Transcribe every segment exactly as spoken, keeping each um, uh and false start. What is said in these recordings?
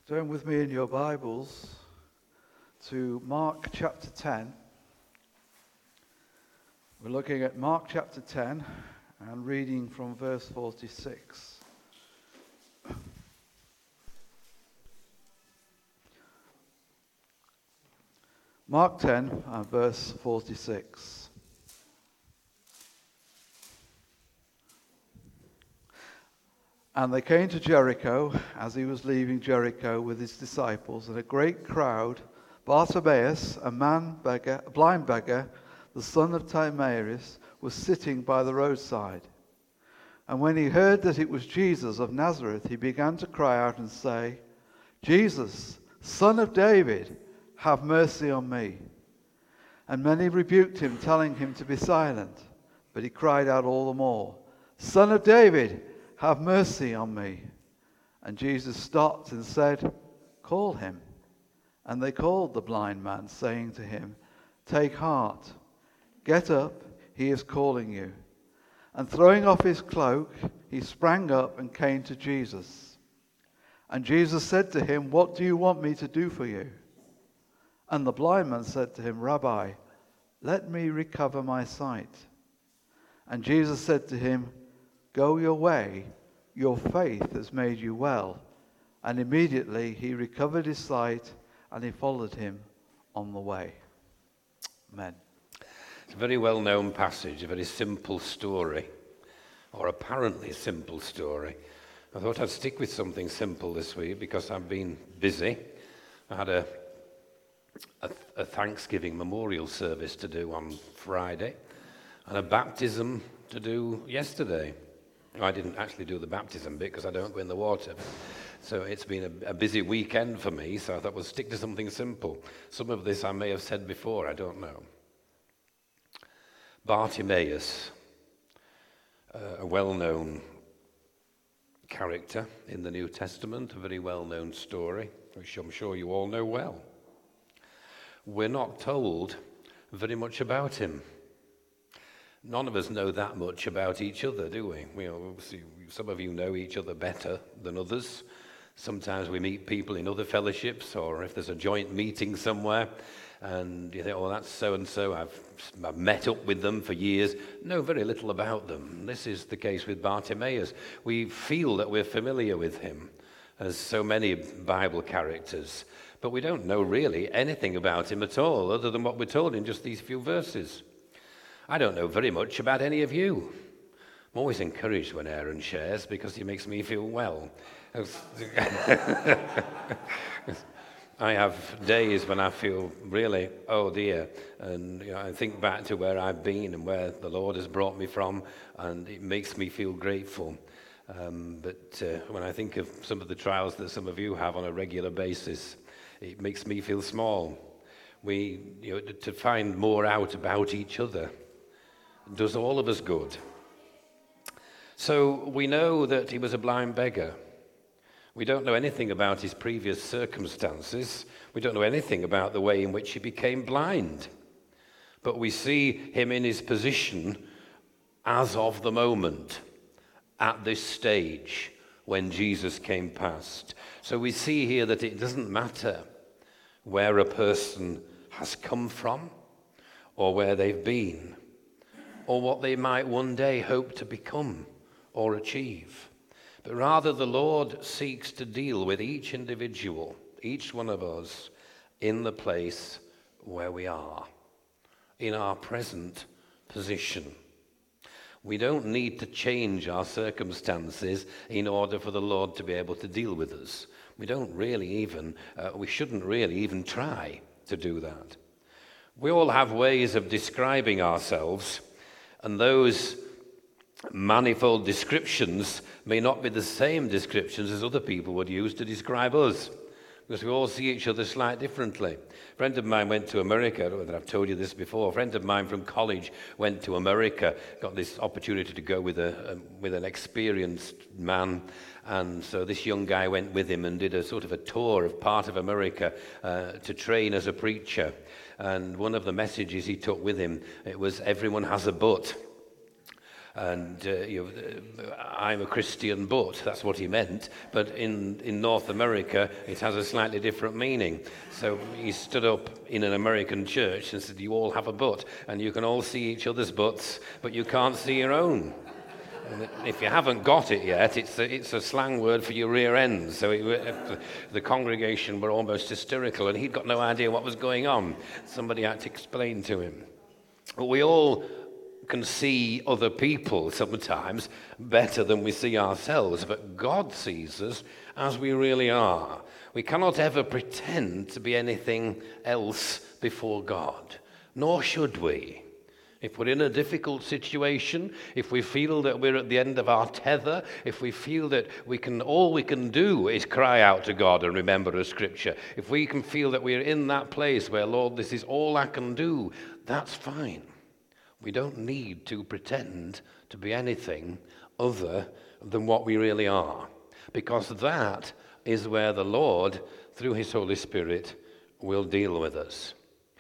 Turn with me in your Bibles to Mark chapter ten. We're looking at Mark chapter ten and reading from verse forty-six. Mark ten and verse forty-six. And they came to Jericho as he was leaving Jericho with his disciples, and a great crowd. Bartimaeus, a man beggar, a blind beggar, the son of Timaeus, was sitting by the roadside. And when he heard that it was Jesus of Nazareth, he began to cry out and say, "Jesus, Son of David, have mercy on me." And many rebuked him, telling him to be silent. But he cried out all the more, "Son of David, have mercy on me." And Jesus stopped and said, "Call him." And they called the blind man, saying to him, "Take heart, get up, he is calling you." And throwing off his cloak, he sprang up and came to Jesus. And Jesus said to him, "What do you want me to do for you?" And the blind man said to him, "Rabbi, let me recover my sight." And Jesus said to him, "Go your way, your faith has made you well." And immediately he recovered his sight, and he followed him on the way. Amen. It's a very well-known passage, a very simple story, or apparently simple story. I thought I'd stick with something simple this week because I've been busy. I had a, a, a Thanksgiving memorial service to do on Friday, and a baptism to do yesterday. I didn't actually do the baptism bit because I don't go in the water. So it's been a, a busy weekend for me, so I thought we'll stick to something simple. Some of this I may have said before, I don't know. Bartimaeus, uh, a well-known character in the New Testament, a very well-known story, which I'm sure you all know well. We're not told very much about him. None of us know that much about each other, do we? We obviously, some of you know each other better than others. Sometimes we meet people in other fellowships, or if there's a joint meeting somewhere, and you think, "Oh, that's so-and-so, I've, I've met up with them for years." Know very little about them. This is the case with Bartimaeus. We feel that we're familiar with him, as so many Bible characters, but we don't know really anything about him at all, other than what we're told in just these few verses. I don't know very much about any of you. I'm always encouraged when Aaron shares because he makes me feel well. I have days when I feel really, oh dear, and you know, I think back to where I've been and where the Lord has brought me from, and it makes me feel grateful. Um, but uh, when I think of some of the trials that some of you have on a regular basis, it makes me feel small. We, you know, to find more out about each other does all of us good. So we know that he was a blind beggar. We don't know anything about his previous circumstances. We don't know anything about the way in which he became blind. But we see him in his position as of the moment, at this stage when Jesus came past. So we see here that it doesn't matter where a person has come from, or where they've been, or what they might one day hope to become or achieve. But rather the Lord seeks to deal with each individual, each one of us, in the place where we are, in our present position. We don't need to change our circumstances in order for the Lord to be able to deal with us. We don't really even, uh, we shouldn't really even try to do that. We all have ways of describing ourselves, and those manifold descriptions may not be the same descriptions as other people would use to describe us, because we all see each other slightly differently. A friend of mine went to America. I don't know whether I've told you this before. A friend of mine from college went to America, got this opportunity to go with a, a with an experienced man, and so this young guy went with him and did a sort of a tour of part of America uh, to train as a preacher. And one of the messages he took with him, it was, "Everyone has a but." And uh, you know, I'm a Christian, but that's what he meant. But in, in North America, it has a slightly different meaning. So he stood up in an American church and said, you all have a butt, and you can all see each other's butts, but you can't see your own. And if you haven't got it yet, it's a, it's a slang word for your rear end. So it, the congregation were almost hysterical, and he'd got no idea what was going on. Somebody had to explain to him. But we all can see other people sometimes better than we see ourselves, but God sees us as we really are. We cannot ever pretend to be anything else before God, nor should we. If we're in a difficult situation, if we feel that we're at the end of our tether, if we feel that we can, all we can do is cry out to God and remember a scripture, if we can feel that we're in that place where, Lord, this is all I can do, that's fine. We don't need to pretend to be anything other than what we really are, because that is where the Lord, through his Holy Spirit, will deal with us.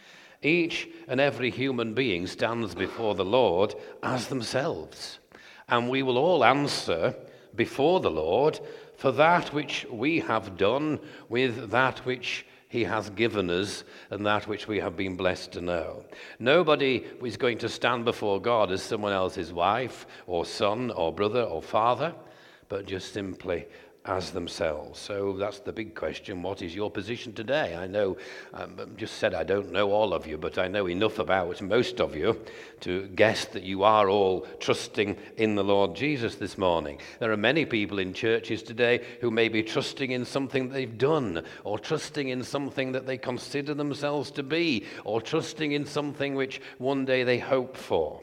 Each and every human being stands before the Lord as themselves, and we will all answer before the Lord for that which we have done with that which he has given us and that which we have been blessed to know. Nobody is going to stand before God as someone else's wife or son or brother or father, but just simply as themselves. So that's the big question. What is your position today? I know, um, just said I don't know all of you, but I know enough about most of you to guess that you are all trusting in the Lord Jesus this morning. There are many people in churches today who may be trusting in something they've done, or trusting in something that they consider themselves to be, or trusting in something which one day they hope for,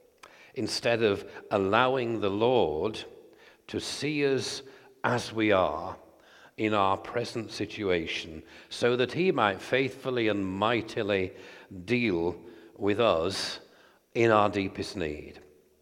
instead of allowing the Lord to see us as we are in our present situation, so that he might faithfully and mightily deal with us in our deepest need.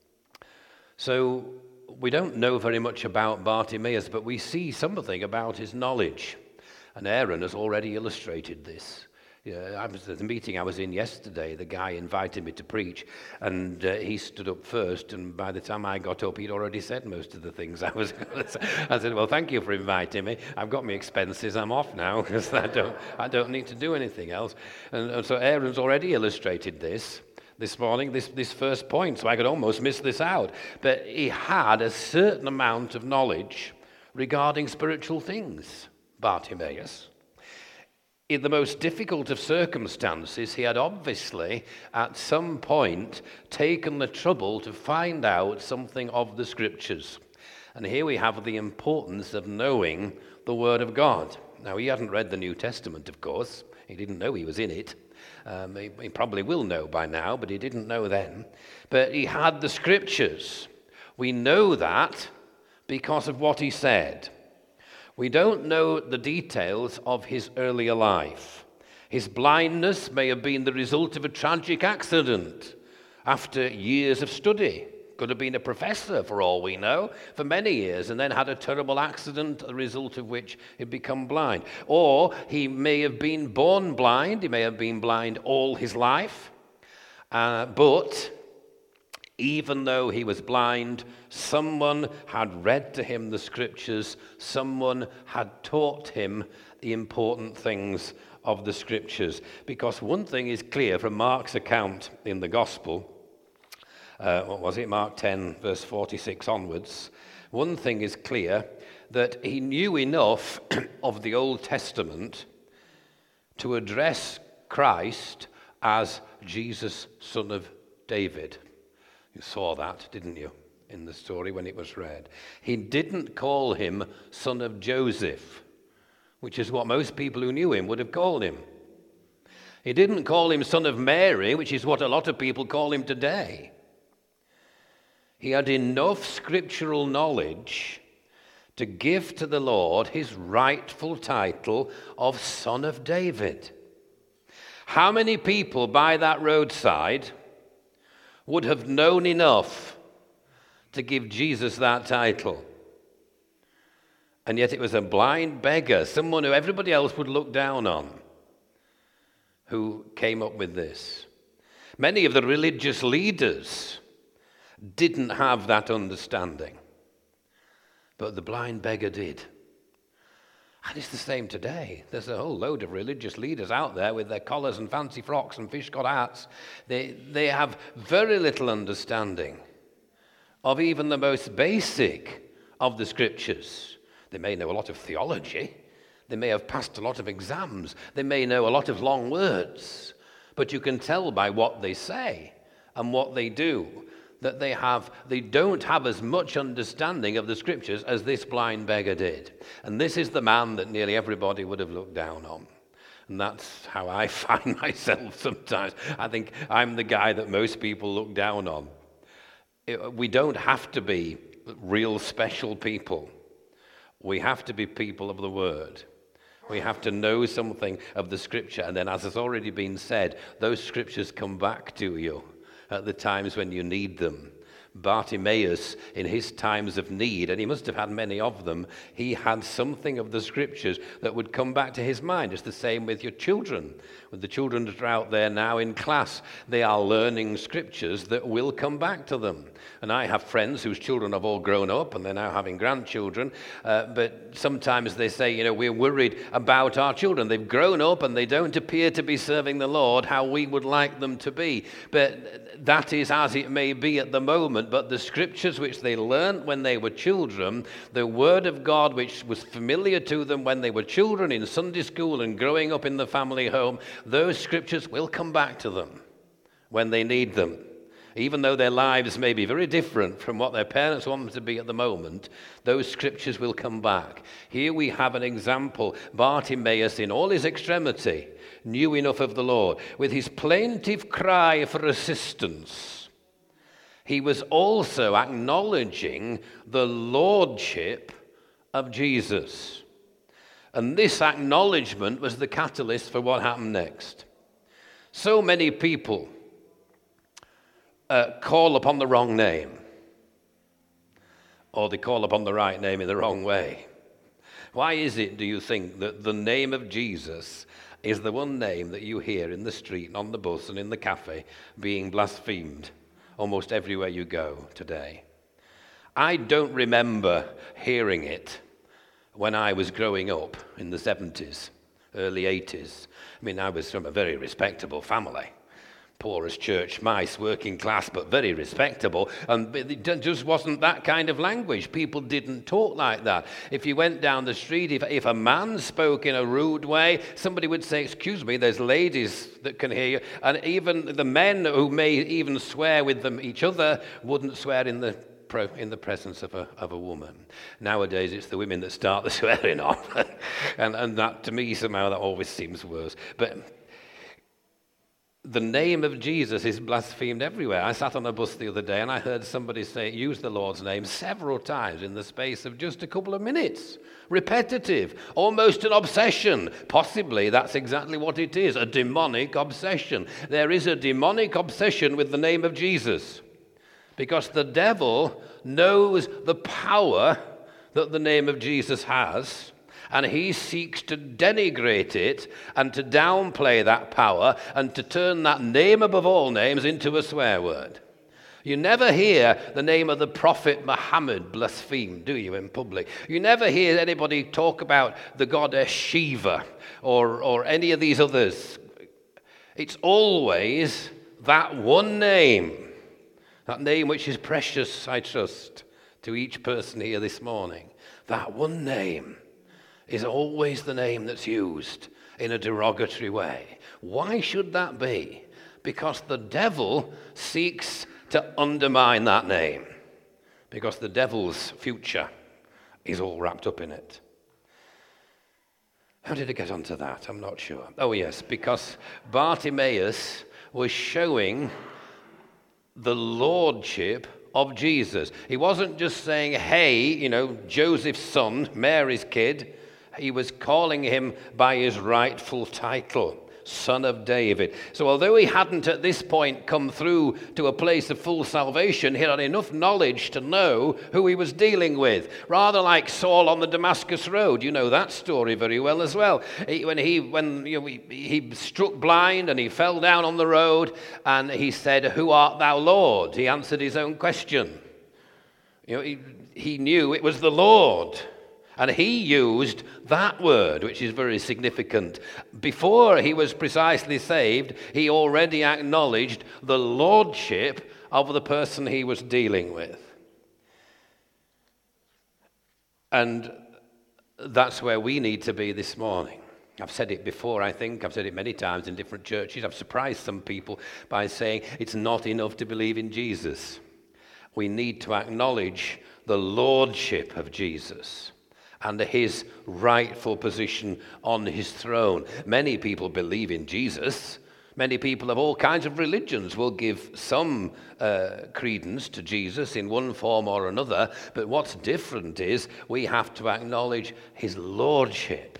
So we don't know very much about Bartimaeus, but we see something about his knowledge. And Aaron has already illustrated this. Yeah, I was at the meeting I was in yesterday. The guy invited me to preach, and uh, he stood up first, and by the time I got up, he'd already said most of the things I was going to say. I said, well, thank you for inviting me. I've got my expenses. I'm off now, because I don't, I don't need to do anything else. And, and so Aaron's already illustrated this this morning, this, this first point, so I could almost miss this out. But he had a certain amount of knowledge regarding spiritual things, Bartimaeus. In the most difficult of circumstances, he had obviously, at some point, taken the trouble to find out something of the Scriptures. And here we have the importance of knowing the Word of God. Now, he hadn't read the New Testament, of course. He didn't know he was in it. Um, he, he probably will know by now, but he didn't know then. But he had the Scriptures. We know that because of what he said. We don't know the details of his earlier life. His blindness may have been the result of a tragic accident after years of study. Could have been a professor, for all we know, for many years, and then had a terrible accident, the result of which he'd become blind. Or he may have been born blind. He may have been blind all his life. Uh, but even though he was blind, someone had read to him the Scriptures. Someone had taught him the important things of the Scriptures. Because one thing is clear from Mark's account in the Gospel, uh, what was it, Mark ten, verse forty-six onwards. One thing is clear, that he knew enough of the Old Testament to address Christ as Jesus, son of David. You saw that, didn't you, in the story when it was read? He didn't call him son of Joseph, which is what most people who knew him would have called him. He didn't call him son of Mary, which is what a lot of people call him today. He had enough scriptural knowledge to give to the Lord his rightful title of Son of David. How many people by that roadside would have known enough to give Jesus that title? And yet it was a blind beggar, someone who everybody else would look down on, who came up with this. Many of the religious leaders didn't have that understanding. But the blind beggar did. And it's the same today. There's a whole load of religious leaders out there with their collars and fancy frocks and fishcot hats. They, they have very little understanding of even the most basic of the scriptures. They may know a lot of theology. They may have passed a lot of exams. They may know a lot of long words. But you can tell by what they say and what they do that they have, they don't have as much understanding of the scriptures as this blind beggar did. And this is the man that nearly everybody would have looked down on. And that's how I find myself sometimes. I think I'm the guy that most people look down on. It, we don't have to be real special people. We have to be people of the word. We have to know something of the scripture. And then, as has already been said, those scriptures come back to you at the times when you need them. Bartimaeus, in his times of need, and he must have had many of them, he had something of the scriptures that would come back to his mind. It's the same with your children. With the children that are out there now in class, they are learning scriptures that will come back to them. And I have friends whose children have all grown up and they're now having grandchildren, uh, but sometimes they say, you know, we're worried about our children. They've grown up and they don't appear to be serving the Lord how we would like them to be. But that is as it may be at the moment. But the scriptures which they learned when they were children, the word of God which was familiar to them when they were children in Sunday school and growing up in the family home, those scriptures will come back to them when they need them. Even though their lives may be very different from what their parents want them to be at the moment, those scriptures will come back. Here we have an example. Bartimaeus, in all his extremity, knew enough of the Lord. With his plaintive cry for assistance, he was also acknowledging the lordship of Jesus. And this acknowledgement was the catalyst for what happened next. So many people Uh, call upon the wrong name, or they call upon the right name in the wrong way. Why is it, do you think, that the name of Jesus is the one name that you hear in the street and on the bus and in the cafe being blasphemed almost everywhere you go today? I don't remember hearing it when I was growing up in the seventies, early eighties. I mean, I was from a very respectable family. Poor as church mice, working class, but very respectable. And it just wasn't that kind of language. People didn't talk like that. If you went down the street, if, if a man spoke in a rude way, somebody would say, excuse me, there's ladies that can hear you. And even the men who may even swear with them each other wouldn't swear in the in the presence of a, of a woman. Nowadays, it's the women that start the swearing off. and, and that, to me, somehow, that always seems worse. But the name of Jesus is blasphemed everywhere. I sat on a bus the other day and I heard somebody say, use the Lord's name several times in the space of just a couple of minutes. Repetitive, almost an obsession. Possibly that's exactly what it is, a demonic obsession. There is a demonic obsession with the name of Jesus because the devil knows the power that the name of Jesus has, and he seeks to denigrate it and to downplay that power and to turn that name above all names into a swear word. You never hear the name of the Prophet Muhammad blasphemed, do you, in public? You never hear anybody talk about the goddess Shiva or, or any of these others. It's always that one name, that name which is precious, I trust, to each person here this morning. That one name is always the name that's used in a derogatory way. Why should that be? Because the devil seeks to undermine that name. Because the devil's future is all wrapped up in it. How did I get onto that? I'm not sure. Oh yes, because Bartimaeus was showing the lordship of Jesus. He wasn't just saying, hey, you know, Joseph's son, Mary's kid. He was calling him by his rightful title. Son of David. So although he hadn't at this point come through to a place of full salvation, he had enough knowledge to know who he was dealing with. Rather like Saul on the Damascus Road. You know that story very well as well. He, when he, when, you know, he, he struck blind and he fell down on the road and he said, "Who art thou, Lord?" He answered his own question. You know, he, he knew it was the Lord. And he used that word, which is very significant. Before he was precisely saved, he already acknowledged the lordship of the person he was dealing with. And that's where we need to be this morning. I've said it before, I think. I've said it many times in different churches. I've surprised some people by saying it's not enough to believe in Jesus. We need to acknowledge the lordship of Jesus and his rightful position on his throne. Many people believe in Jesus. Many people of all kinds of religions will give some uh, credence to Jesus in one form or another. But what's different is we have to acknowledge his lordship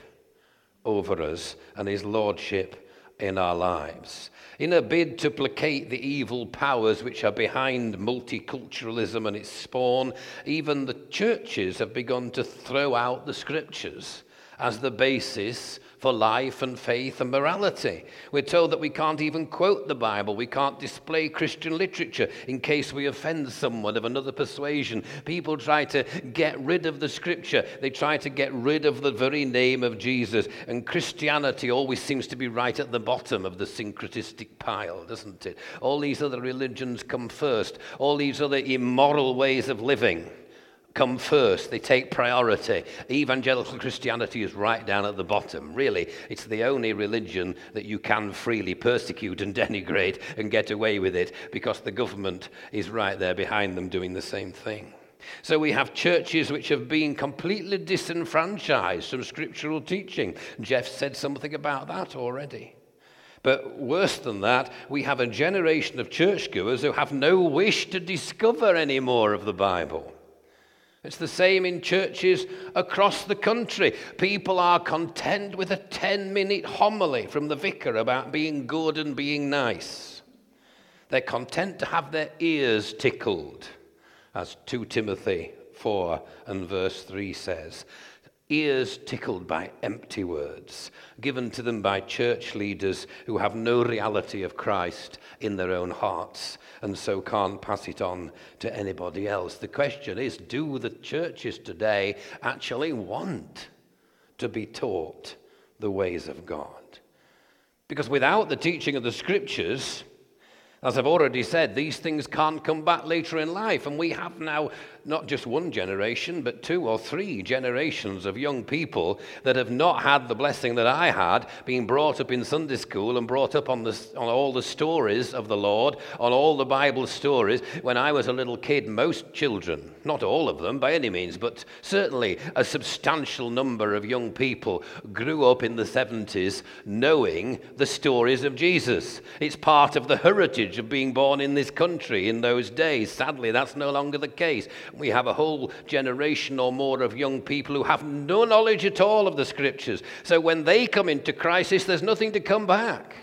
over us and his lordship in our lives. In a bid to placate the evil powers which are behind multiculturalism and its spawn, even the churches have begun to throw out the scriptures as the basis for life and faith and morality. We're told that we can't even quote the Bible. We can't display Christian literature in case we offend someone of another persuasion. People try to get rid of the scripture. They try to get rid of the very name of Jesus. And Christianity always seems to be right at the bottom of the syncretistic pile, doesn't it? All these other religions come first. All these other immoral ways of living come first. They take priority. Evangelical Christianity is right down at the bottom. Really, it's the only religion that you can freely persecute and denigrate and get away with it because the government is right there behind them doing the same thing. So we have churches which have been completely disenfranchised from scriptural teaching. Jeff said something about that already. But worse than that, we have a generation of churchgoers who have no wish to discover any more of the Bible. It's the same in churches across the country. People are content with a ten-minute homily from the vicar about being good and being nice. They're content to have their ears tickled, as Second Timothy four and verse three says. Ears tickled by empty words, given to them by church leaders who have no reality of Christ in their own hearts and so can't pass it on to anybody else. The question is, do the churches today actually want to be taught the ways of God? Because without the teaching of the scriptures, as I've already said, these things can't come back later in life. And we have now not just one generation, but two or three generations of young people that have not had the blessing that I had, being brought up in Sunday school and brought up on, the, on all the stories of the Lord, on all the Bible stories. When I was a little kid, most children, not all of them by any means, but certainly a substantial number of young people grew up in the seventies knowing the stories of Jesus. It's part of the heritage of being born in this country in those days. Sadly, that's no longer the case. We have a whole generation or more of young people who have no knowledge at all of the scriptures. So when they come into crisis, there's nothing to come back.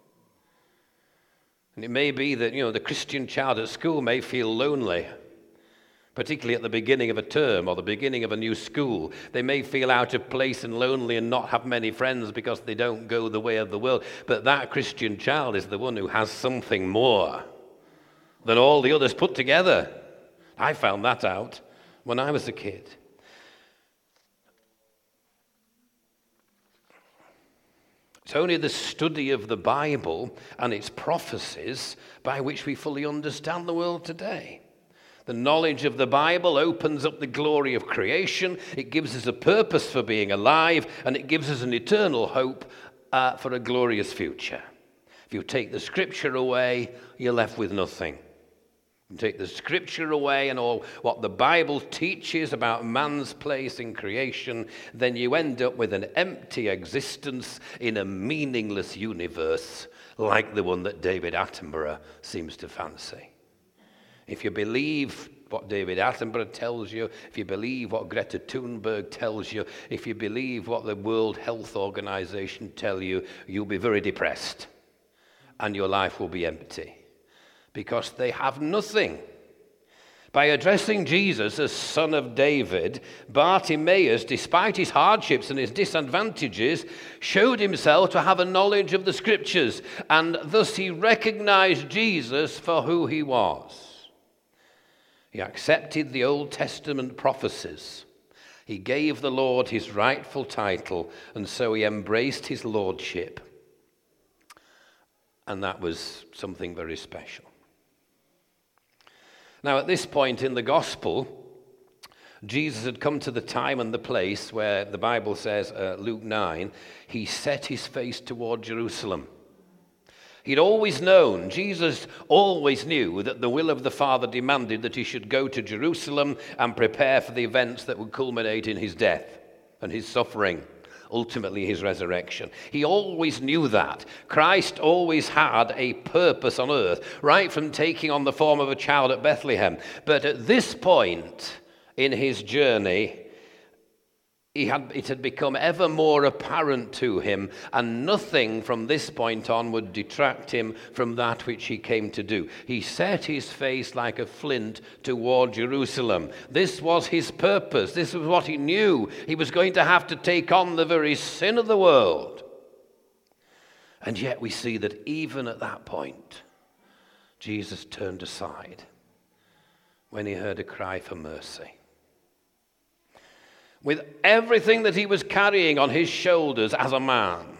And it may be that, you know, the Christian child at school may feel lonely, particularly at the beginning of a term or the beginning of a new school. They may feel out of place and lonely and not have many friends because they don't go the way of the world. But that Christian child is the one who has something more than all the others put together. I found that out when I was a kid. It's only the study of the Bible and its prophecies by which we fully understand the world today. The knowledge of the Bible opens up the glory of creation. It gives us a purpose for being alive, and it gives us an eternal hope uh, for a glorious future. If you take the scripture away, you're left with nothing. You take the scripture away and all what the Bible teaches about man's place in creation, then you end up with an empty existence in a meaningless universe like the one that David Attenborough seems to fancy. If you believe what David Attenborough tells you, if you believe what Greta Thunberg tells you, if you believe what the World Health Organization tell you, you'll be very depressed and your life will be empty because they have nothing. By addressing Jesus as Son of David, Bartimaeus, despite his hardships and his disadvantages, showed himself to have a knowledge of the Scriptures, and thus he recognized Jesus for who he was. He accepted the Old Testament prophecies. He gave the Lord his rightful title, and so he embraced his lordship. And that was something very special. Now, at this point in the gospel, Jesus had come to the time and the place where the Bible says, uh, Luke nine, he set his face toward Jerusalem. He'd always known, Jesus always knew that the will of the Father demanded that he should go to Jerusalem and prepare for the events that would culminate in his death and his suffering. Ultimately his resurrection. He always knew that. Christ always had a purpose on earth, right from taking on the form of a child at Bethlehem. But at this point in his journey, he had, it had become ever more apparent to him, and nothing from this point on would detract him from that which he came to do. He set his face like a flint toward Jerusalem. This was his purpose. This was what he knew. He was going to have to take on the very sin of the world. And yet we see that even at that point, Jesus turned aside when he heard a cry for mercy. With everything that he was carrying on his shoulders as a man,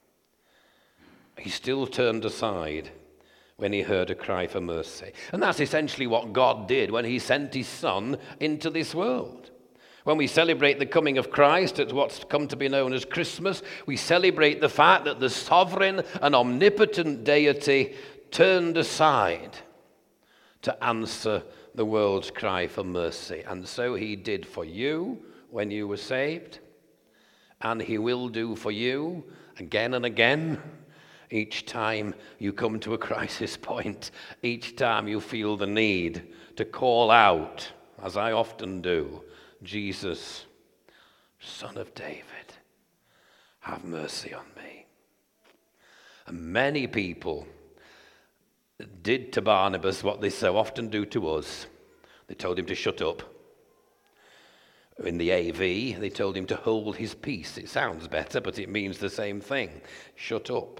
he still turned aside when he heard a cry for mercy. And that's essentially what God did when he sent his Son into this world. When we celebrate the coming of Christ at what's come to be known as Christmas, we celebrate the fact that the sovereign and omnipotent deity turned aside to answer the world's cry for mercy. And so he did for you when you were saved, and he will do for you again and again, each time you come to a crisis point, each time you feel the need to call out, as I often do, Jesus, Son of David, have mercy on me. And many people did to Barnabas what they so often do to us. They told him to shut up. In the A V, they told him to hold his peace. It sounds better, but it means the same thing. Shut up.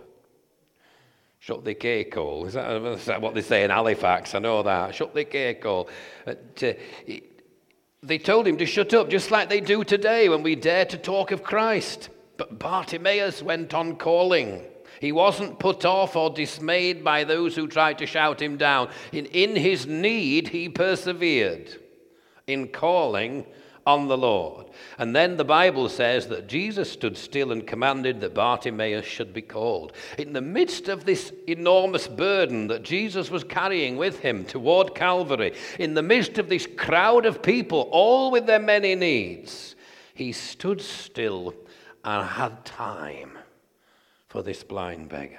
Shut the cake hole. Is that, is that what they say in Halifax? I know that. Shut the cake hole. But, uh, they told him to shut up, just like they do today when we dare to talk of Christ. But Bartimaeus went on calling. He wasn't put off or dismayed by those who tried to shout him down. In, in his need, he persevered in calling on the Lord. And then the Bible says that Jesus stood still and commanded that Bartimaeus should be called. In the midst of this enormous burden that Jesus was carrying with him toward Calvary, in the midst of this crowd of people, all with their many needs, he stood still and had time for this blind beggar.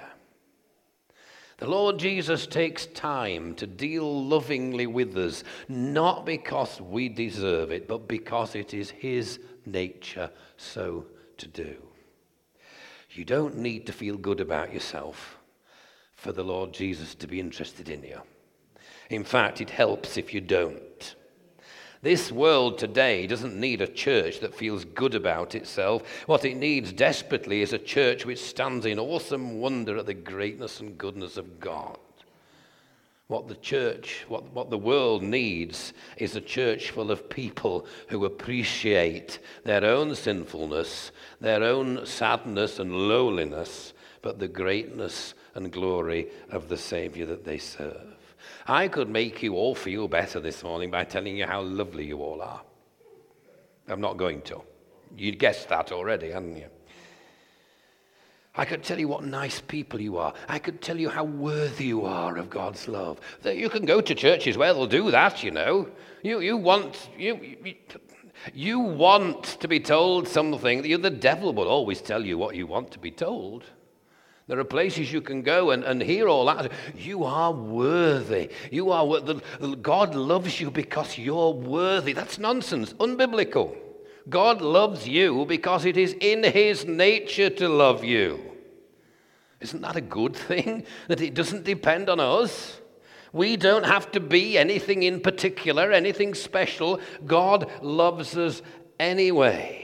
The Lord Jesus takes time to deal lovingly with us, not because we deserve it, but because it is his nature so to do. You don't need to feel good about yourself for the Lord Jesus to be interested in you. In fact, it helps if you don't. This world today doesn't need a church that feels good about itself. What it needs desperately is a church which stands in awesome wonder at the greatness and goodness of God. What the church, what, what the world needs is a church full of people who appreciate their own sinfulness, their own sadness and lowliness, but the greatness and glory of the Savior that they serve. I could make you all feel better this morning by telling you how lovely you all are. I'm not going to. You'd guessed that already, hadn't you? I could tell you what nice people you are. I could tell you how worthy you are of God's love. You can go to churches where they'll do that, you know. You you want you you, you want to be told something. The devil will always tell you what you want to be told. There are places you can go and, and hear all that. You are worthy. You are wor- the, God loves you because you're worthy. That's nonsense, unbiblical. God loves you because it is in his nature to love you. Isn't that a good thing? That it doesn't depend on us? We don't have to be anything in particular, anything special. God loves us anyway.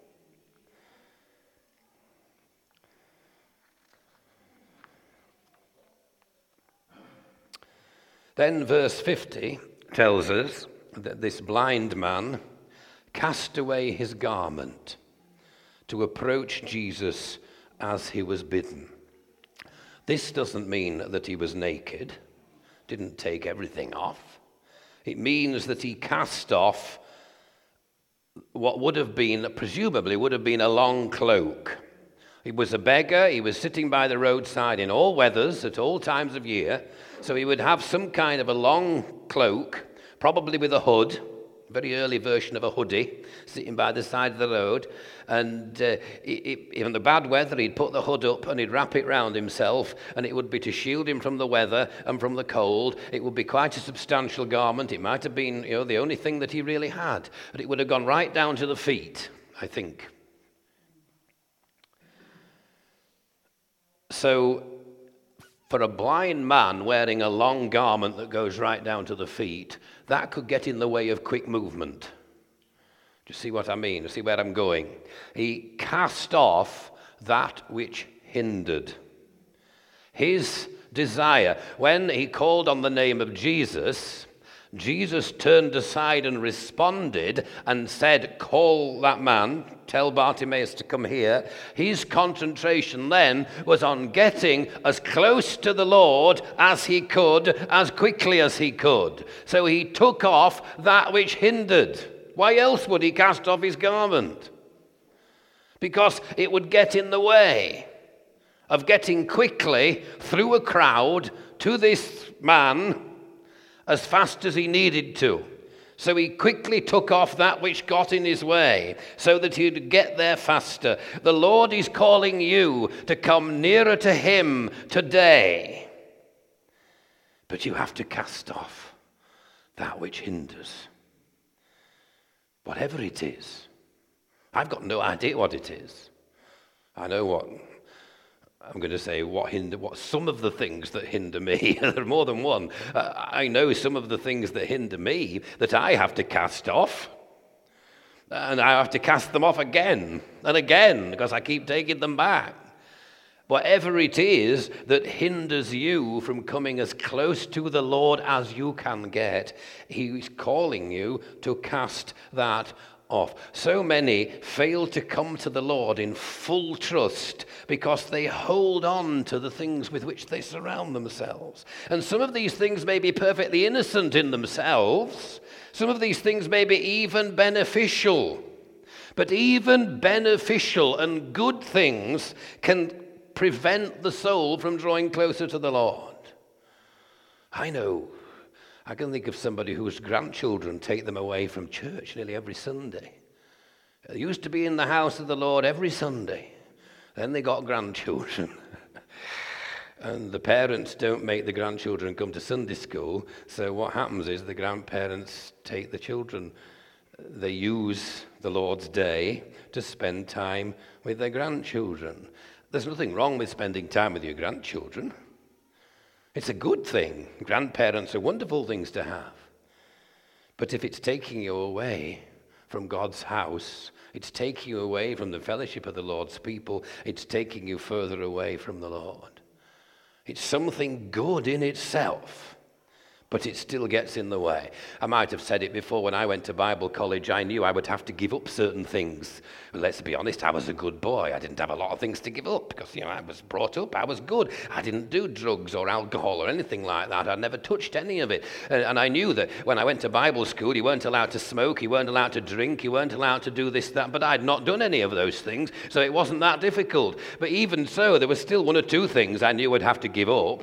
Then verse fifty tells us that this blind man cast away his garment to approach Jesus as he was bidden. This doesn't mean that he was naked, didn't take everything off. It means that he cast off what would have been, presumably would have been a long cloak. He was a beggar. He was sitting by the roadside in all weathers at all times of year. So he would have some kind of a long cloak, probably with a hood, a very early version of a hoodie, sitting by the side of the road. And uh, in the bad weather, he'd put the hood up and he'd wrap it round himself, and it would be to shield him from the weather and from the cold. It would be quite a substantial garment. It might have been, you know, the only thing that he really had. But it would have gone right down to the feet, I think. So, for a blind man wearing a long garment that goes right down to the feet, that could get in the way of quick movement. Do you see what I mean? You see where I'm going? He cast off that which hindered. His desire, when he called on the name of Jesus, Jesus turned aside and responded and said, call that man, tell Bartimaeus to come here. His concentration then was on getting as close to the Lord as he could, as quickly as he could. So he took off that which hindered. Why else would he cast off his garment? Because it would get in the way of getting quickly through a crowd to this man as fast as he needed to. So he quickly took off that which got in his way so that he'd get there faster. The Lord is calling you to come nearer to him today. But you have to cast off that which hinders. Whatever it is. I've got no idea what it is. I know what... I'm going to say what hinder, what some of the things that hinder me. There are more than one. Uh, I know some of the things that hinder me that I have to cast off. And I have to cast them off again and again because I keep taking them back. Whatever it is that hinders you from coming as close to the Lord as you can get, he is calling you to cast that off. So many fail to come to the Lord in full trust because they hold on to the things with which they surround themselves. And some of these things may be perfectly innocent in themselves. Some of these things may be even beneficial. But even beneficial and good things can prevent the soul from drawing closer to the Lord. I know. I can think of somebody whose grandchildren take them away from church nearly every Sunday. They used to be in the house of the Lord every Sunday. Then they got grandchildren. And the parents don't make the grandchildren come to Sunday school. So what happens is the grandparents take the children. They use the Lord's day to spend time with their grandchildren. There's nothing wrong with spending time with your grandchildren. It's a good thing. Grandparents are wonderful things to have. But if it's taking you away from God's house, it's taking you away from the fellowship of the Lord's people, it's taking you further away from the Lord. It's something good in itself, but it still gets in the way. I might have said it before, when I went to Bible college, I knew I would have to give up certain things. Well, let's be honest, I was a good boy. I didn't have a lot of things to give up because, you know, I was brought up, I was good. I didn't do drugs or alcohol or anything like that. I never touched any of it. And, and I knew that when I went to Bible school, you weren't allowed to smoke, you weren't allowed to drink, you weren't allowed to do this, that, but I'd not done any of those things, so it wasn't that difficult. But even so, there were still one or two things I knew I'd have to give up.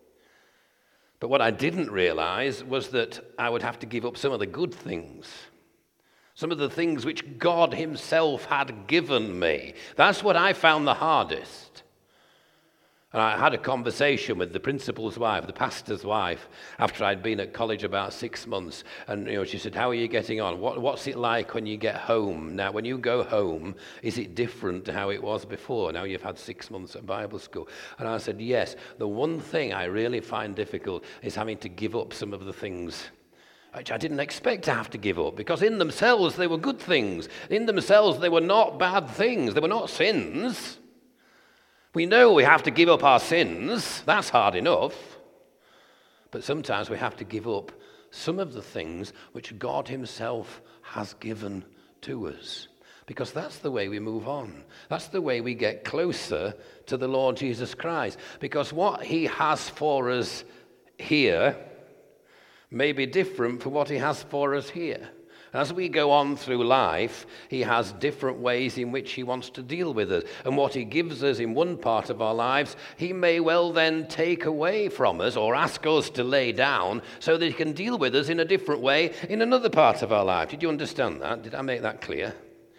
But what I didn't realize was that I would have to give up some of the good things, some of the things which God himself had given me. That's what I found the hardest. And I had a conversation with the principal's wife, the pastor's wife, after I'd been at college about six months. And you know, she said, how are you getting on? What, what's it like when you get home? Now, when you go home, is it different to how it was before? Now you've had six months at Bible school. And I said, yes. The one thing I really find difficult is having to give up some of the things which I didn't expect to have to give up, because in themselves they were good things. In themselves they were not bad things. They were not sins. We know we have to give up our sins. That's hard enough. But sometimes we have to give up some of the things which God himself has given to us, because that's the way we move on. That's the way we get closer to the Lord Jesus Christ, because what he has for us here may be different from what he has for us here. As we go on through life, he has different ways in which he wants to deal with us. And what he gives us in one part of our lives, he may well then take away from us or ask us to lay down so that he can deal with us in a different way in another part of our life. Did you understand that? Did I make that clear?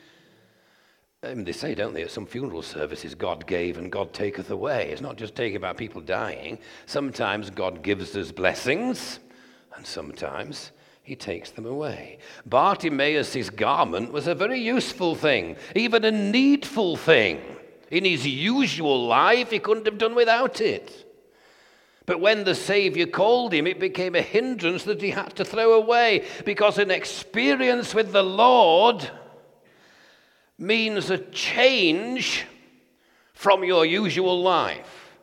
I mean, they say, don't they, at some funeral services, God gave and God taketh away. It's not just taking about people dying. Sometimes God gives us blessings, and sometimes he takes them away. Bartimaeus' garment was a very useful thing, even a needful thing. In his usual life, he couldn't have done without it. But when the Savior called him, it became a hindrance that he had to throw away, because an experience with the Lord means a change from your usual life.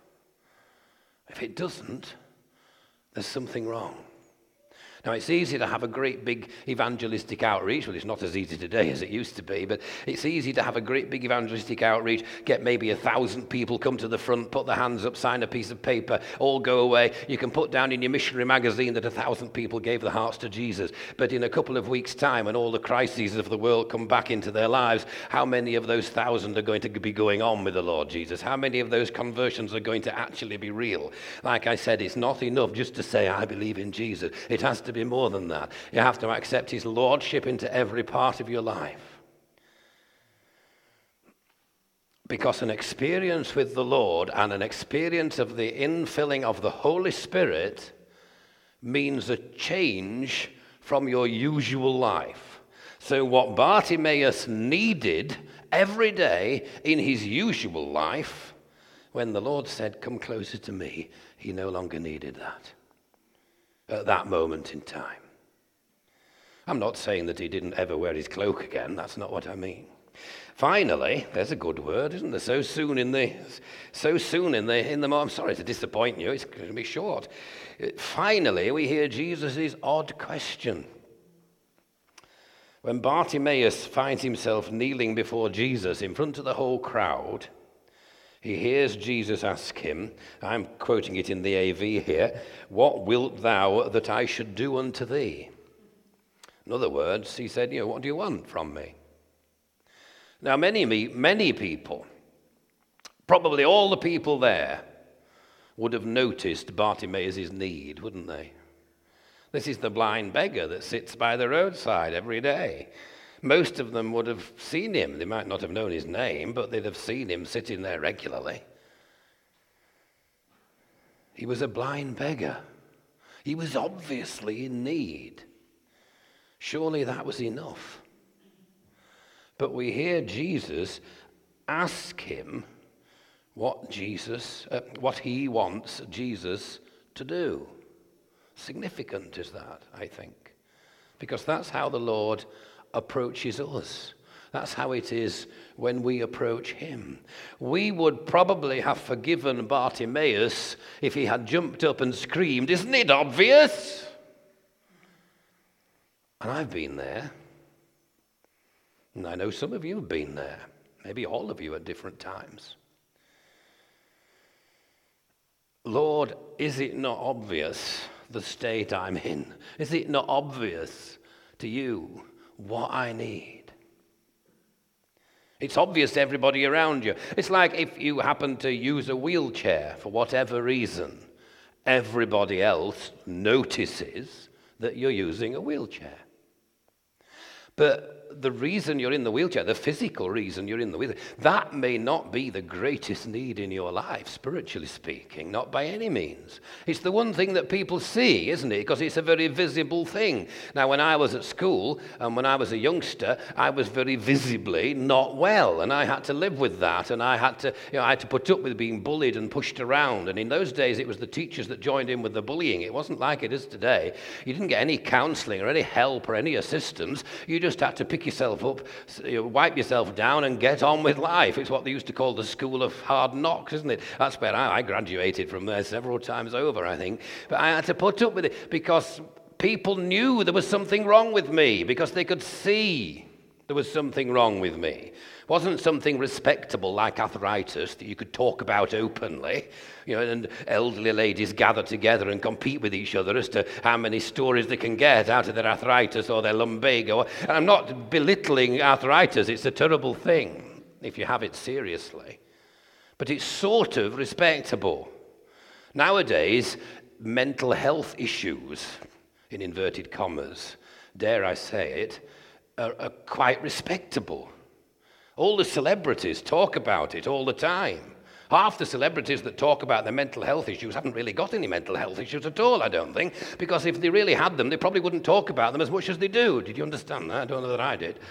If it doesn't, there's something wrong. Now, it's easy to have a great big evangelistic outreach. Well, it's not as easy today as it used to be, but it's easy to have a great big evangelistic outreach, get maybe a thousand people come to the front, put their hands up, sign a piece of paper, all go away. You can put down in your missionary magazine that a thousand people gave their hearts to Jesus. But in a couple of weeks' time, when all the crises of the world come back into their lives, how many of those thousand are going to be going on with the Lord Jesus? How many of those conversions are going to actually be real? Like I said, it's not enough just to say, I believe in Jesus. It has to be more than that. You have to accept his lordship into every part of your life. Because an experience with the Lord and an experience of the infilling of the Holy Spirit means a change from your usual life. So what Bartimaeus needed every day in his usual life, when the Lord said, come closer to me, he no longer needed that at that moment in time. I'm not saying that he didn't ever wear his cloak again. That's not what I mean. Finally, there's a good word, isn't there? So soon in the, so soon in the, in the. I'm sorry to disappoint you. It's going to be short. Finally, we hear Jesus' odd question. When Bartimaeus finds himself kneeling before Jesus in front of the whole crowd, he hears Jesus ask him, I'm quoting it in the A V here, what wilt thou that I should do unto thee? In other words, he said, you know, what do you want from me? Now, many, many people, probably all the people there, would have noticed Bartimaeus' need, wouldn't they? This is the blind beggar that sits by the roadside every day. Most of them would have seen him. They might not have known his name, but they'd have seen him sitting there regularly. He was a blind beggar. He was obviously in need. Surely that was enough. But we hear Jesus ask him what Jesus, uh, what he wants Jesus to do. Significant is that, I think, because that's how the Lord approaches us. That's how it is when we approach him. We would probably have forgiven Bartimaeus if he had jumped up and screamed, isn't it obvious? And I've been there. And I know some of you have been there. Maybe all of you at different times. Lord, is it not obvious the state I'm in? Is it not obvious to you what I need? It's obvious to everybody around you. It's like if you happen to use a wheelchair for whatever reason, everybody else notices that you're using a wheelchair. But the reason you're in the wheelchair, the physical reason you're in the wheelchair, that may not be the greatest need in your life, spiritually speaking, not by any means. It's the one thing that people see, isn't it? Because it's a very visible thing. Now, when I was at school and when I was a youngster, I was very visibly not well, and I had to live with that, and I had to, you know, I had to put up with being bullied and pushed around. And in those days, it was the teachers that joined in with the bullying. It wasn't like it is today. You didn't get any counselling or any help or any assistance. You just had to pick yourself up, you know, wipe yourself down, and get on with life. It's what they used to call the school of hard knocks, isn't it? That's where I, I graduated from there several times over, I think. But I had to put up with it because people knew there was something wrong with me, because they could see there was something wrong with me. It wasn't something respectable like arthritis that you could talk about openly, you know, and elderly ladies gather together and compete with each other as to how many stories they can get out of their arthritis or their lumbago. And I'm not belittling arthritis. It's a terrible thing if you have it seriously. But it's sort of respectable. Nowadays, mental health issues, in inverted commas, dare I say it, are, are quite respectable. All the celebrities talk about it all the time. Half the celebrities that talk about their mental health issues haven't really got any mental health issues at all, I don't think, because if they really had them, they probably wouldn't talk about them as much as they do. Did you understand that? I don't know that I did.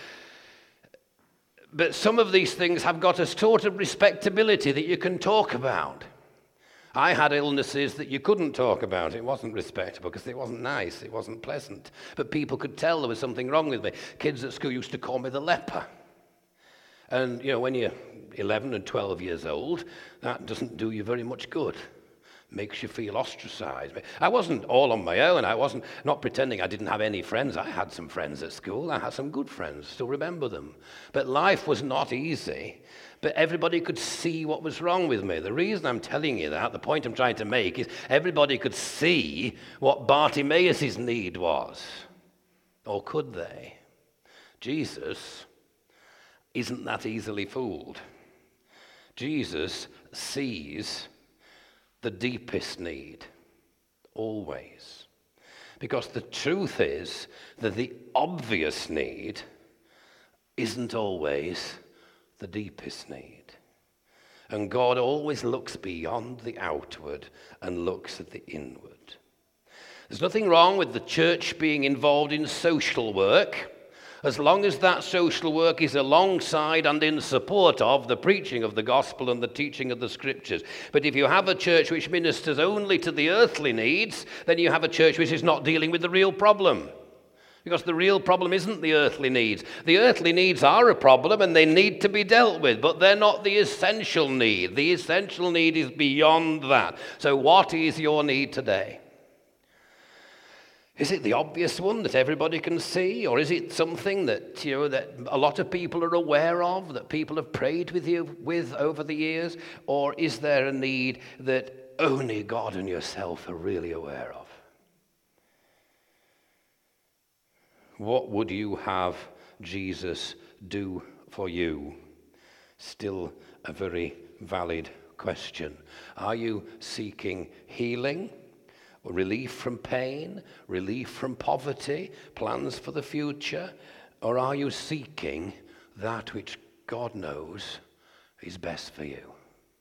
But some of these things have got a sort of respectability that you can talk about. I had illnesses that you couldn't talk about. It wasn't respectable because it wasn't nice, it wasn't pleasant. But people could tell there was something wrong with me. Kids at school used to call me the leper. And, you know, when you're eleven and twelve years old, that doesn't do you very much good. Makes you feel ostracized. I wasn't all on my own. I wasn't not pretending I didn't have any friends. I had some friends at school. I had some good friends. Still remember them. But life was not easy. But everybody could see what was wrong with me. The reason I'm telling you that, the point I'm trying to make, is everybody could see what Bartimaeus' need was. Or could they? Jesus isn't that easily fooled. Jesus sees the deepest need, always. Because the truth is that the obvious need isn't always the deepest need. And God always looks beyond the outward and looks at the inward. There's nothing wrong with the church being involved in social work, as long as that social work is alongside and in support of the preaching of the gospel and the teaching of the scriptures. But if you have a church which ministers only to the earthly needs, then you have a church which is not dealing with the real problem. Because the real problem isn't the earthly needs. The earthly needs are a problem and they need to be dealt with, but they're not the essential need. The essential need is beyond that. So what is your need today? Is it the obvious one that everybody can see? Or is it something that, you know, that a lot of people are aware of, that people have prayed with you with over the years? Or is there a need that only God and yourself are really aware of? What would you have Jesus do for you? Still a very valid question. Are you seeking healing? Relief from pain, relief from poverty, plans for the future? Or are you seeking that which God knows is best for you?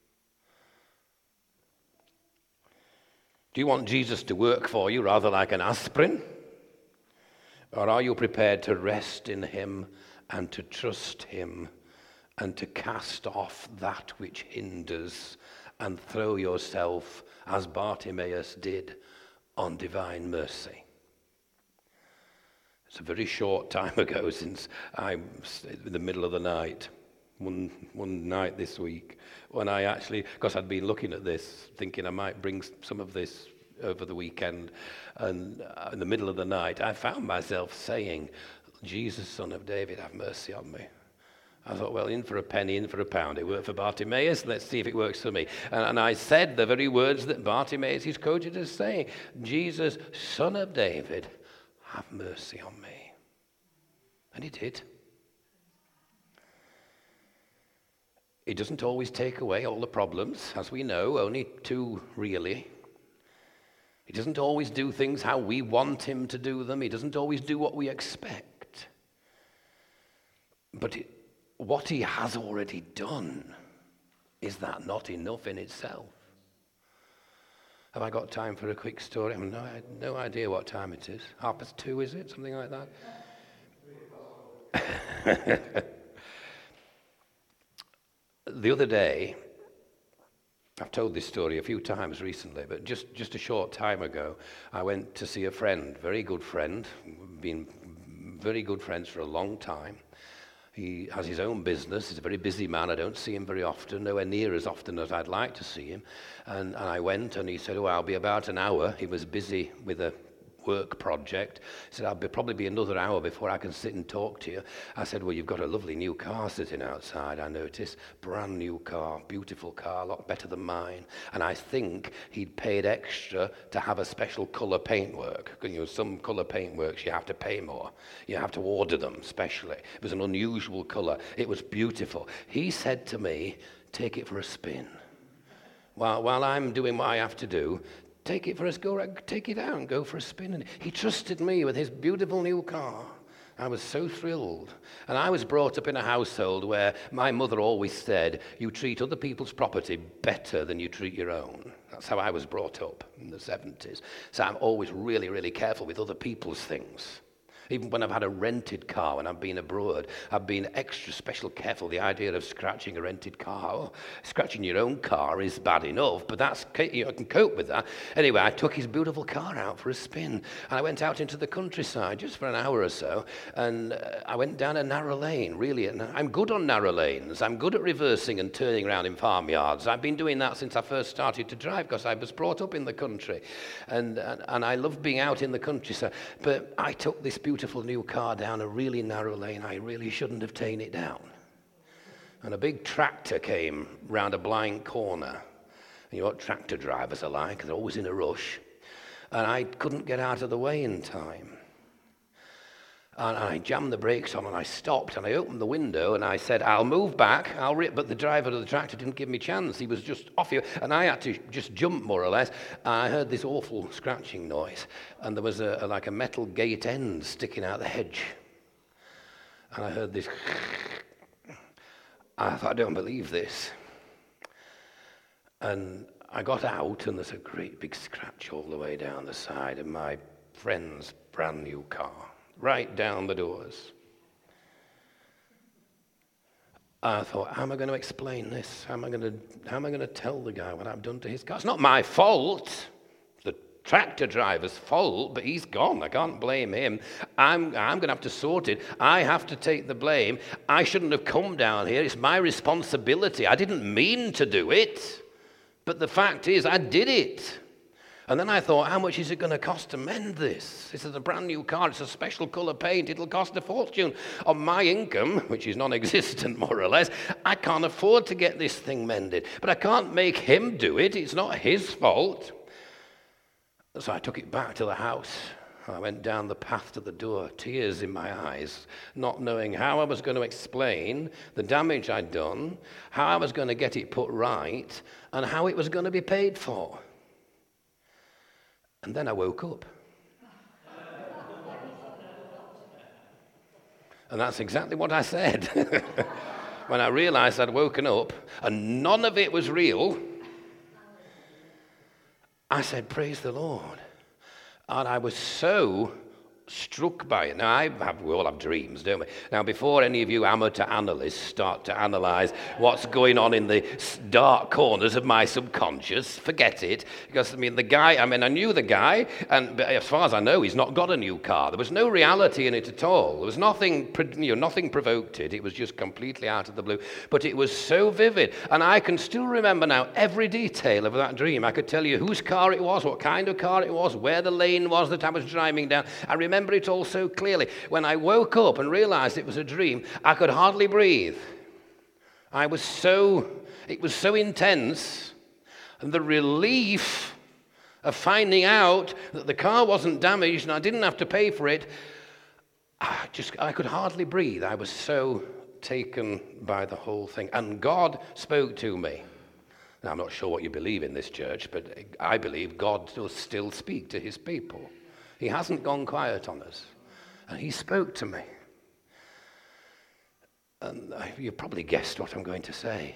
Do you want Jesus to work for you rather like an aspirin? Or are you prepared to rest in him and to trust him and to cast off that which hinders and throw yourself, as Bartimaeus did, on divine mercy? It's a very short time ago since I was in the middle of the night, one one night this week, when I actually, because I'd been looking at this, thinking I might bring some of this over the weekend, and in the middle of the night, I found myself saying, Jesus, Son of David, have mercy on me. I thought, well, in for a penny, in for a pound. It worked for Bartimaeus. Let's see if it works for me. And, and I said the very words that Bartimaeus is quoted as saying, Jesus, Son of David, have mercy on me. And he did. It doesn't always take away all the problems, as we know, only two really. He doesn't always do things how we want him to do them. He doesn't always do what we expect. But it, what he has already done, is that not enough in itself? Have I got time for a quick story? I have no, no idea what time it is. Half past two, is it? Something like that? The other day, I've told this story a few times recently, but just, just a short time ago, I went to see a friend, very good friend, been very good friends for a long time. He has his own business. He's a very busy man. I don't see him very often, nowhere near as often as I'd like to see him. And, and I went, and he said, oh, I'll be about an hour. He was busy with a work project. He said, I'll be, probably be another hour before I can sit and talk to you. I said, well, you've got a lovely new car sitting outside, I noticed. Brand new car, beautiful car, a lot better than mine. And I think he'd paid extra to have a special colour paintwork. You know, some colour paintworks you have to pay more. You have to order them specially. It was an unusual colour. It was beautiful. He said to me, take it for a spin. While, while I'm doing what I have to do, take it for us, go, take it out and go for a spin. And he trusted me with his beautiful new car. I was so thrilled. And I was brought up in a household where my mother always said, you treat other people's property better than you treat your own. That's how I was brought up in the seventies. So I'm always really, really careful with other people's things. Even when I've had a rented car, when I've been abroad, I've been extra special careful. The idea of scratching a rented car, oh, scratching your own car is bad enough, but that's, you know, I can cope with that. Anyway, I took his beautiful car out for a spin, and I went out into the countryside just for an hour or so, and uh, I went down a narrow lane, really. And I'm good on narrow lanes. I'm good at reversing and turning around in farmyards. I've been doing that since I first started to drive because I was brought up in the country, and, and, and I love being out in the countryside. But I took this beautiful beautiful new car down a really narrow lane. I really shouldn't have taken it down. And a big tractor came round a blind corner. You know what tractor drivers are like, they're always in a rush. And I couldn't get out of the way in time. And I jammed the brakes on and I stopped and I opened the window and I said, I'll move back, I'll re-, but the driver of the tractor didn't give me a chance. He was just off here. And I had to just jump more or less. And I heard this awful scratching noise. And there was a, a, like a metal gate end sticking out the hedge. And I heard this. I thought, I don't believe this. And I got out and there's a great big scratch all the way down the side of my friend's brand new car. Right down the doors. I thought, how am I going to explain this? How am I going to, how am I going to tell the guy what I've done to his car? It's not my fault. The tractor driver's fault, but he's gone. I can't blame him. I'm, I'm going to have to sort it. I have to take the blame. I shouldn't have come down here. It's my responsibility. I didn't mean to do it. But the fact is, I did it. And then I thought, how much is it going to cost to mend this? This is a brand new car. It's a special colour paint. It'll cost a fortune. On my income, which is non-existent more or less, I can't afford to get this thing mended. But I can't make him do it. It's not his fault. So I took it back to the house. I went down the path to the door, tears in my eyes, not knowing how I was going to explain the damage I'd done, how I was going to get it put right, and how it was going to be paid for. And then I woke up. And that's exactly what I said. When I realized I'd woken up and none of it was real, I said, praise the Lord. And I was so struck by it. Now, I have, we all have dreams, don't we? Now, before any of you amateur analysts start to analyze what's going on in the dark corners of my subconscious, forget it. Because, I mean, the guy, I mean, I knew the guy, and as far as I know, he's not got a new car. There was no reality in it at all. There was nothing, you know, nothing provoked it. It was just completely out of the blue. But it was so vivid. And I can still remember now every detail of that dream. I could tell you whose car it was, what kind of car it was, where the lane was that I was driving down. I remember remember it all so clearly. When I woke up and realized it was a dream, I could hardly breathe. I was so, it was so intense. And the relief of finding out that the car wasn't damaged and I didn't have to pay for it, I just, I could hardly breathe. I was so taken by the whole thing. And God spoke to me. Now, I'm not sure what you believe in this church, but I believe God does still speak to his people. He hasn't gone quiet on us. And he spoke to me. And you probably guessed what I'm going to say.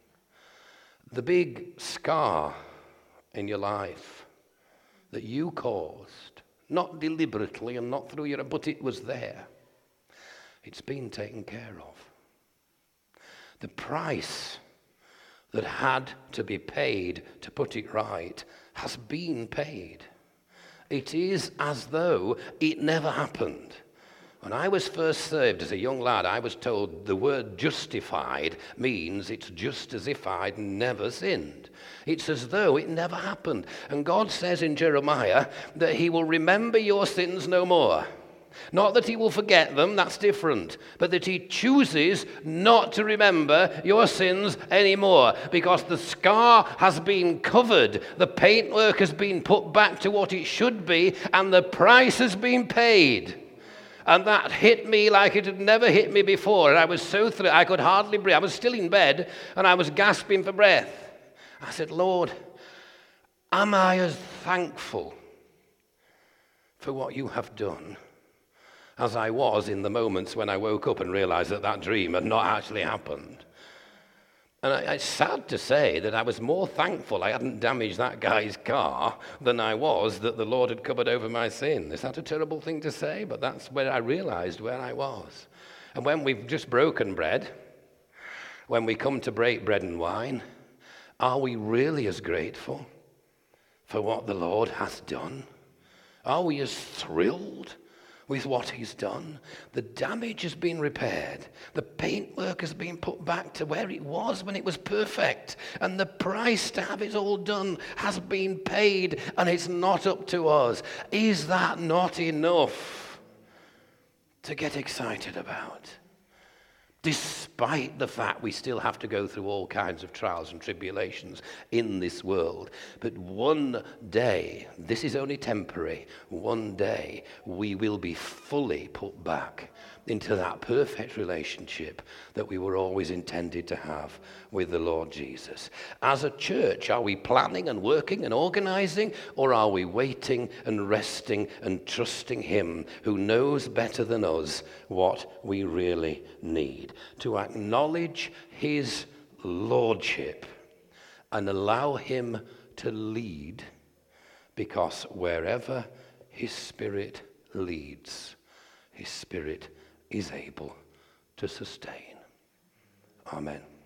The big scar in your life that you caused, not deliberately and not through your, but it was there. It's been taken care of. The price that had to be paid to put it right has been paid. It is as though it never happened. When I was first saved as a young lad, I was told the word justified means it's just as if I'd never sinned. It's as though it never happened. And God says in Jeremiah that he will remember your sins no more. Not that he will forget them, that's different, but that he chooses not to remember your sins anymore because the scar has been covered, the paintwork has been put back to what it should be, and the price has been paid. And that hit me like it had never hit me before. And I was so thrilled, I could hardly breathe. I was still in bed, and I was gasping for breath. I said, Lord, am I as thankful for what you have done as I was in the moments when I woke up and realized that that dream had not actually happened? And I, it's sad to say that I was more thankful I hadn't damaged that guy's car than I was that the Lord had covered over my sin. Is that a terrible thing to say? But that's where I realized where I was. And when we've just broken bread, when we come to break bread and wine, are we really as grateful for what the Lord hath done? Are we as thrilled with what he's done? The damage has been repaired. The paintwork has been put back to where it was when it was perfect. And the price to have it all done has been paid, and it's not up to us. Is that not enough to get excited about? Despite the fact we still have to go through all kinds of trials and tribulations in this world. But one day, this is only temporary, one day we will be fully put back into that perfect relationship that we were always intended to have with the Lord Jesus. As a church, are we planning and working and organizing, or are we waiting and resting and trusting him who knows better than us what we really need? To acknowledge his lordship and allow him to lead, because wherever his Spirit leads, his Spirit is able to sustain. Amen.